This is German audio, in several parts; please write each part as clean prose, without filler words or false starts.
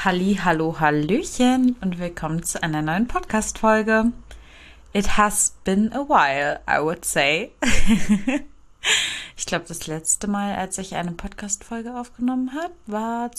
Halli, hallo, hallöchen und willkommen zu einer neuen Podcast-Folge. It has been a while, I would say. Ich glaube, das letzte Mal, als ich eine Podcast-Folge aufgenommen habe, war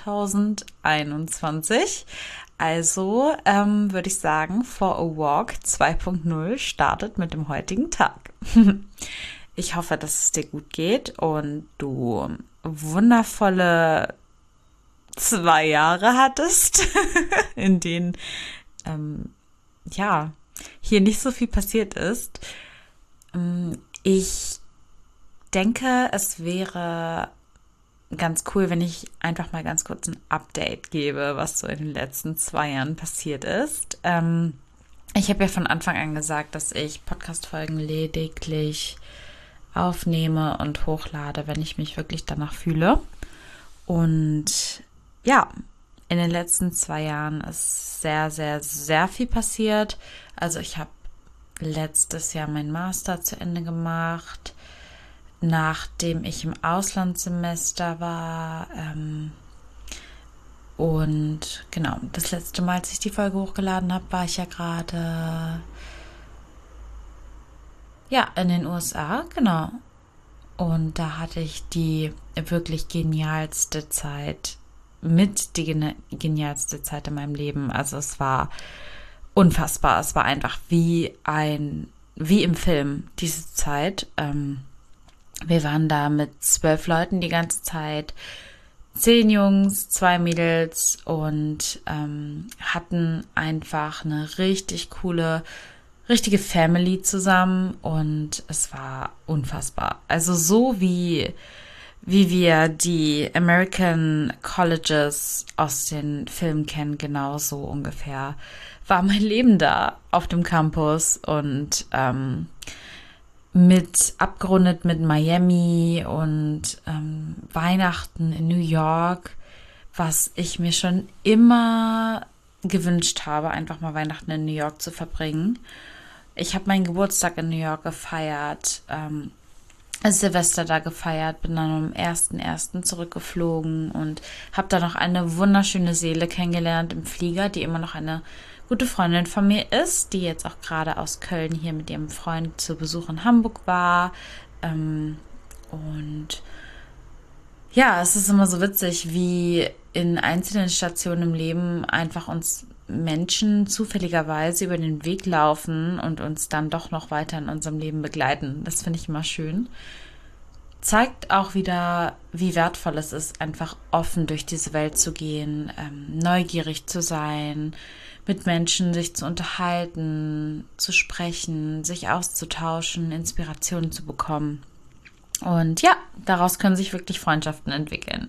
2021. Also würde ich sagen, For a Walk 2.0 startet mit dem heutigen Tag. Ich hoffe, dass es dir gut geht und du wundervolle 2 Jahre hattest, in denen hier nicht so viel passiert ist. Ich denke, es wäre ganz cool, wenn ich einfach mal ganz kurz ein Update gebe, was so in den letzten 2 Jahren passiert ist. Ich habe ja von Anfang an gesagt, dass ich Podcast-Folgen lediglich aufnehme und hochlade, wenn ich mich wirklich danach fühle. Und ja, in den letzten 2 Jahren ist sehr, sehr, sehr viel passiert. Also ich habe letztes Jahr meinen Master zu Ende gemacht, nachdem ich im Auslandssemester war. Und genau, das letzte Mal, als ich die Folge hochgeladen habe, war ich ja gerade in den USA, genau. Und da hatte ich die wirklich genialste Zeit, die genialste Zeit in meinem Leben. Also es war unfassbar. Es war einfach wie im Film, diese Zeit. Wir waren da mit 12 Leuten die ganze Zeit. 10 Jungs, 2 Mädels und hatten einfach eine richtige Family zusammen und es war unfassbar. Also so wie wir die American Colleges aus den Filmen kennen, genauso ungefähr war mein Leben da auf dem Campus und abgerundet mit Miami und Weihnachten in New York, was ich mir schon immer gewünscht habe, einfach mal Weihnachten in New York zu verbringen. Ich habe meinen Geburtstag in New York gefeiert, Silvester da gefeiert, bin dann am 1.1. zurückgeflogen und habe da noch eine wunderschöne Seele kennengelernt im Flieger, die immer noch eine gute Freundin von mir ist, die jetzt auch gerade aus Köln hier mit ihrem Freund zu Besuch in Hamburg war. Und ja, es ist immer so witzig, wie in einzelnen Stationen im Leben einfach uns Menschen zufälligerweise über den Weg laufen und uns dann doch noch weiter in unserem Leben begleiten. Das finde ich immer schön. Zeigt auch wieder, wie wertvoll es ist, einfach offen durch diese Welt zu gehen, neugierig zu sein, mit Menschen sich zu unterhalten, zu sprechen, sich auszutauschen, Inspirationen zu bekommen. Und ja, daraus können sich wirklich Freundschaften entwickeln.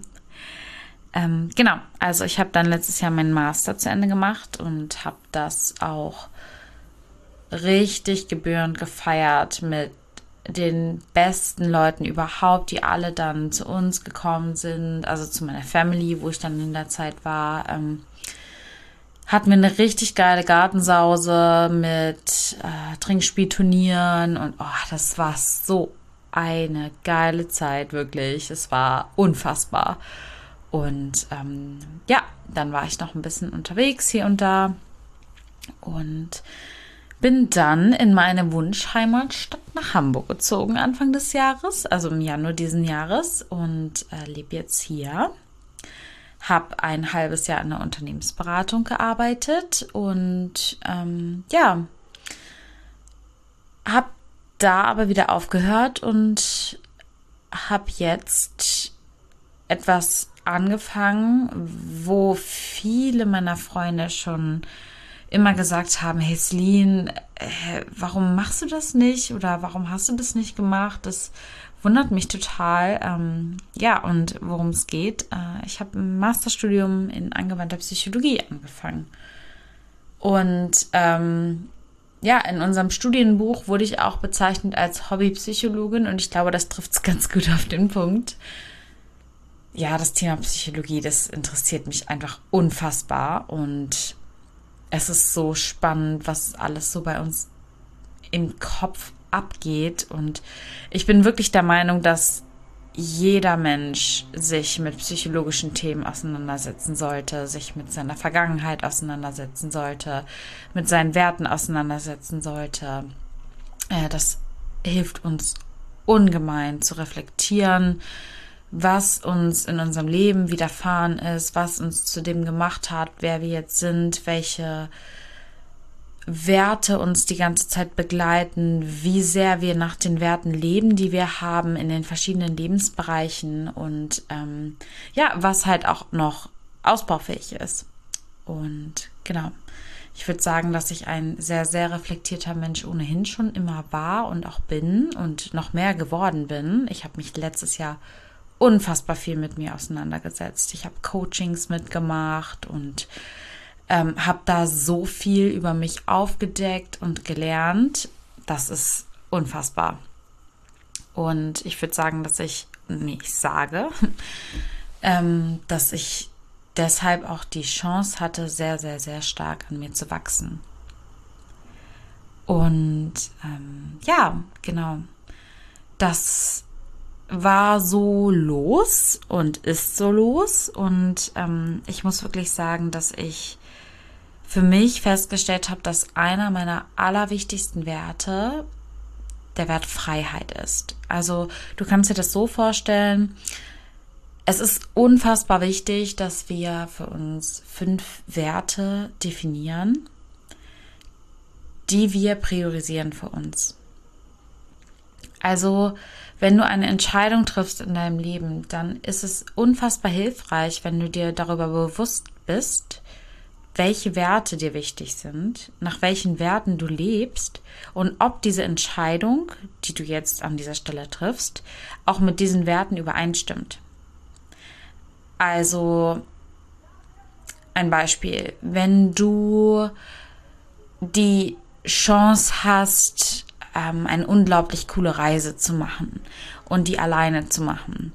Genau, also ich habe dann letztes Jahr meinen Master zu Ende gemacht und habe das auch richtig gebührend gefeiert mit den besten Leuten überhaupt, die alle dann zu uns gekommen sind, also zu meiner Family, wo ich dann in der Zeit war. Hatten wir eine richtig geile Gartensause mit Trinkspielturnieren und das war so eine geile Zeit, wirklich. Es war unfassbar. Und dann war ich noch ein bisschen unterwegs hier und da und bin dann in meine Wunschheimatstadt nach Hamburg gezogen Anfang des Jahres, also im Januar diesen Jahres und lebe jetzt hier. Habe ein halbes Jahr in der Unternehmensberatung gearbeitet und habe da aber wieder aufgehört und habe jetzt etwas angefangen, wo viele meiner Freunde schon immer gesagt haben, hey Celine, warum machst du das nicht oder warum hast du das nicht gemacht? Das wundert mich total. Und worum es geht, ich habe ein Masterstudium in angewandter Psychologie angefangen. Und in unserem Studienbuch wurde ich auch bezeichnet als Hobbypsychologin und ich glaube, das trifft es ganz gut auf den Punkt. Ja, das Thema Psychologie, das interessiert mich einfach unfassbar und es ist so spannend, was alles so bei uns im Kopf abgeht und ich bin wirklich der Meinung, dass jeder Mensch sich mit psychologischen Themen auseinandersetzen sollte, sich mit seiner Vergangenheit auseinandersetzen sollte, mit seinen Werten auseinandersetzen sollte. Das hilft uns ungemein zu reflektieren, was uns in unserem Leben widerfahren ist, was uns zu dem gemacht hat, wer wir jetzt sind, welche Werte uns die ganze Zeit begleiten, wie sehr wir nach den Werten leben, die wir haben in den verschiedenen Lebensbereichen und was halt auch noch ausbaufähig ist. Und genau, ich würde sagen, dass ich ein sehr, sehr reflektierter Mensch ohnehin schon immer war und auch bin und noch mehr geworden bin. Ich habe mich letztes Jahr unfassbar viel mit mir auseinandergesetzt. Ich habe Coachings mitgemacht und habe da so viel über mich aufgedeckt und gelernt. Das ist unfassbar. Und ich würde sagen, dass ich deshalb auch die Chance hatte, sehr, sehr, sehr stark an mir zu wachsen. Und genau. Das war so los und ist so los. Und ich muss wirklich sagen, dass ich für mich festgestellt habe, dass einer meiner allerwichtigsten Werte der Wert Freiheit ist. Also du kannst dir das so vorstellen, es ist unfassbar wichtig, dass wir für uns 5 Werte definieren, die wir priorisieren für uns. Also wenn du eine Entscheidung triffst in deinem Leben, dann ist es unfassbar hilfreich, wenn du dir darüber bewusst bist, welche Werte dir wichtig sind, nach welchen Werten du lebst und ob diese Entscheidung, die du jetzt an dieser Stelle triffst, auch mit diesen Werten übereinstimmt. Also ein Beispiel, wenn du die Chance hast, eine unglaublich coole Reise zu machen und die alleine zu machen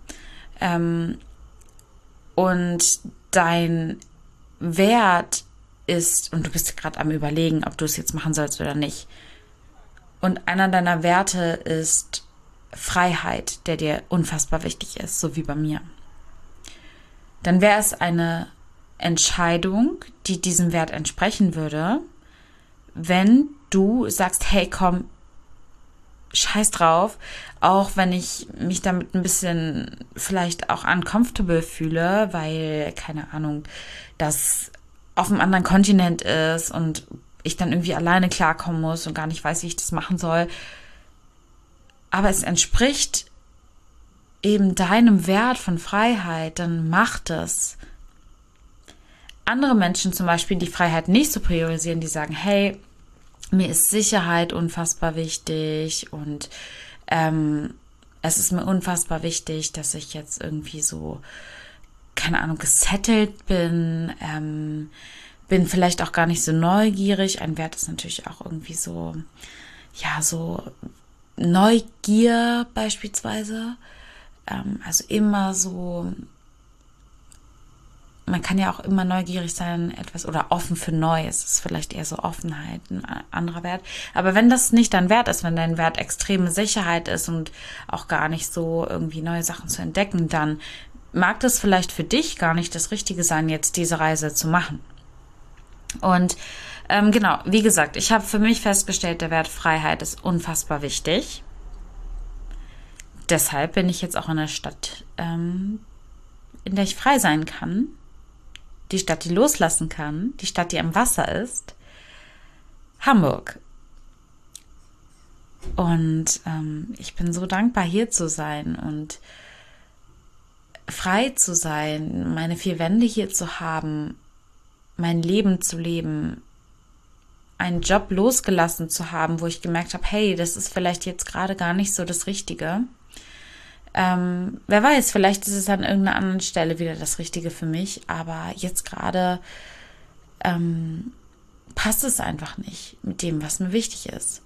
und dein Wert ist, und du bist gerade am Überlegen, ob du es jetzt machen sollst oder nicht. Und einer deiner Werte ist Freiheit, der dir unfassbar wichtig ist, so wie bei mir. Dann wäre es eine Entscheidung, die diesem Wert entsprechen würde, wenn du sagst, hey, komm, scheiß drauf, auch wenn ich mich damit ein bisschen vielleicht auch uncomfortable fühle, weil, keine Ahnung, das auf einem anderen Kontinent ist und ich dann irgendwie alleine klarkommen muss und gar nicht weiß, wie ich das machen soll. Aber es entspricht eben deinem Wert von Freiheit, dann mach das. Andere Menschen zum Beispiel, die Freiheit nicht so priorisieren, die sagen, hey, mir ist Sicherheit unfassbar wichtig und es ist mir unfassbar wichtig, dass ich jetzt irgendwie so, keine Ahnung, gesettelt bin, bin vielleicht auch gar nicht so neugierig. Ein Wert ist natürlich auch irgendwie so, ja, so Neugier beispielsweise. Also immer so, man kann ja auch immer neugierig sein, etwas oder offen für Neues. Das ist vielleicht eher so Offenheit, ein anderer Wert. Aber wenn das nicht dein Wert ist, wenn dein Wert extreme Sicherheit ist und auch gar nicht so irgendwie neue Sachen zu entdecken, dann mag das vielleicht für dich gar nicht das Richtige sein, jetzt diese Reise zu machen. Und genau, wie gesagt, ich habe für mich festgestellt, der Wert Freiheit ist unfassbar wichtig. Deshalb bin ich jetzt auch in einer Stadt, in der ich frei sein kann. Die Stadt, die loslassen kann. Die Stadt, die am Wasser ist. Hamburg. Und ich bin so dankbar, hier zu sein und frei zu sein, meine 4 Wände hier zu haben, mein Leben zu leben, einen Job losgelassen zu haben, wo ich gemerkt habe, hey, das ist vielleicht jetzt gerade gar nicht so das Richtige. Wer weiß, vielleicht ist es an irgendeiner anderen Stelle wieder das Richtige für mich, aber jetzt gerade passt es einfach nicht mit dem, was mir wichtig ist.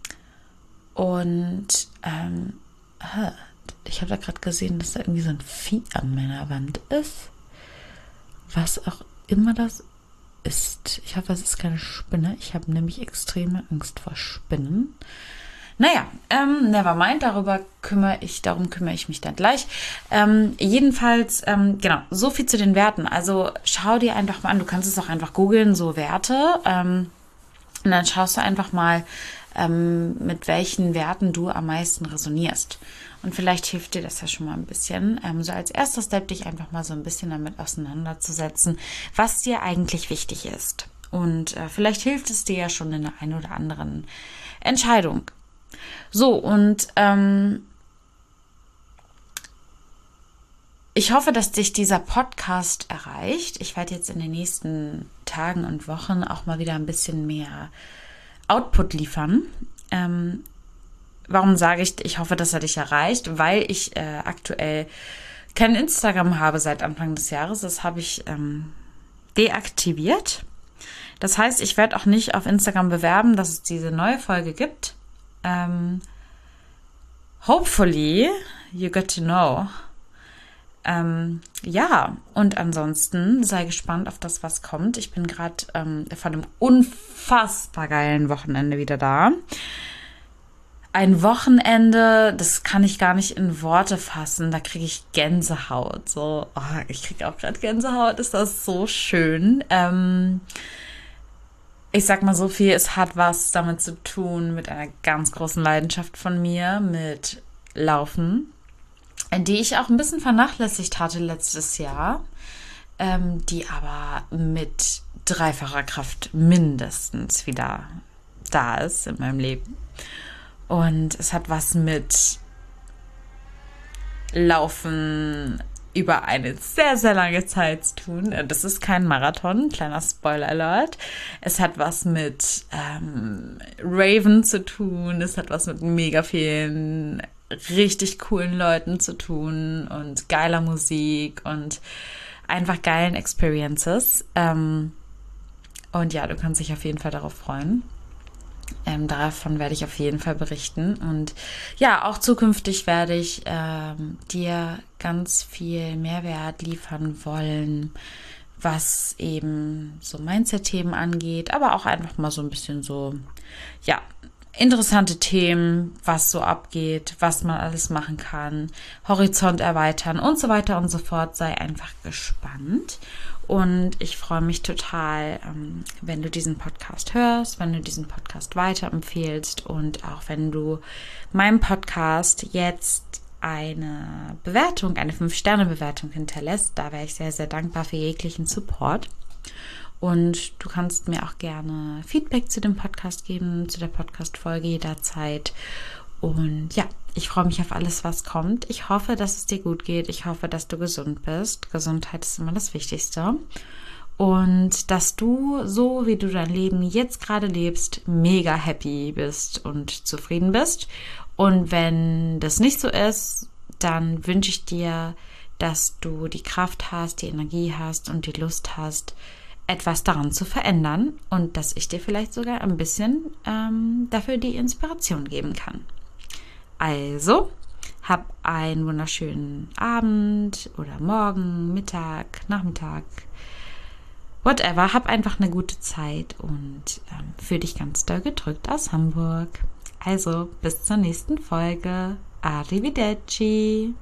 Und ich habe da gerade gesehen, dass da irgendwie so ein Vieh an meiner Wand ist. Was auch immer das ist. Ich hoffe, es ist keine Spinne. Ich habe nämlich extreme Angst vor Spinnen. Naja, never mind, darum kümmere ich mich dann gleich. Jedenfalls, genau, so viel zu den Werten. Also schau dir einfach mal an, du kannst es auch einfach googeln, so Werte. Und dann schaust du einfach mal, mit welchen Werten du am meisten resonierst. Und vielleicht hilft dir das ja schon mal ein bisschen. So als erster Step dich einfach mal so ein bisschen damit auseinanderzusetzen, was dir eigentlich wichtig ist. Und vielleicht hilft es dir ja schon in der einen oder anderen Entscheidung. So, und ich hoffe, dass dich dieser Podcast erreicht. Ich werde jetzt in den nächsten Tagen und Wochen auch mal wieder ein bisschen mehr Output liefern. Warum sage ich hoffe, dass er dich erreicht? Weil ich aktuell kein Instagram habe seit Anfang des Jahres. Das habe ich deaktiviert. Das heißt, ich werde auch nicht auf Instagram bewerben, dass es diese neue Folge gibt. Hopefully, you get to know. Ja, und ansonsten sei gespannt auf das, was kommt. Ich bin gerade von einem unfassbar geilen Wochenende wieder da. Ein Wochenende, das kann ich gar nicht in Worte fassen. Da kriege ich Gänsehaut. So, ich kriege auch gerade Gänsehaut. Ist das so schön. Ich sag mal so viel, es hat was damit zu tun mit einer ganz großen Leidenschaft von mir, mit Laufen, die ich auch ein bisschen vernachlässigt hatte letztes Jahr, die aber mit dreifacher Kraft mindestens wieder da ist in meinem Leben. Und es hat was mit Laufen über eine sehr, sehr lange Zeit zu tun. Das ist kein Marathon, kleiner Spoiler-Alert. Es hat was mit Raven zu tun. Es hat was mit mega vielen richtig coolen Leuten zu tun und geiler Musik und einfach geilen Experiences. Und ja, du kannst dich auf jeden Fall darauf freuen. Davon werde ich auf jeden Fall berichten. Und ja, auch zukünftig werde ich dir ganz viel Mehrwert liefern wollen, was eben so Mindset-Themen angeht, aber auch einfach mal so ein bisschen so, ja, interessante Themen, was so abgeht, was man alles machen kann, Horizont erweitern und so weiter und so fort. Sei einfach gespannt. Und ich freue mich total, wenn du diesen Podcast hörst, wenn du diesen Podcast weiterempfehlst und auch wenn du meinem Podcast jetzt eine Bewertung, eine 5-Sterne-Bewertung hinterlässt. Da wäre ich sehr, sehr dankbar für jeglichen Support. Und du kannst mir auch gerne Feedback zu dem Podcast geben, zu der Podcast-Folge jederzeit. Und ja, ich freue mich auf alles, was kommt. Ich hoffe, dass es dir gut geht. Ich hoffe, dass du gesund bist. Gesundheit ist immer das Wichtigste. Und dass du, so wie du dein Leben jetzt gerade lebst, mega happy bist und zufrieden bist. Und wenn das nicht so ist, dann wünsche ich dir, dass du die Kraft hast, die Energie hast und die Lust hast, etwas daran zu verändern und dass ich dir vielleicht sogar ein bisschen dafür die Inspiration geben kann. Also, hab einen wunderschönen Abend oder Morgen, Mittag, Nachmittag, whatever. Hab einfach eine gute Zeit und fühl dich ganz doll gedrückt aus Hamburg. Also, bis zur nächsten Folge. Arrivederci.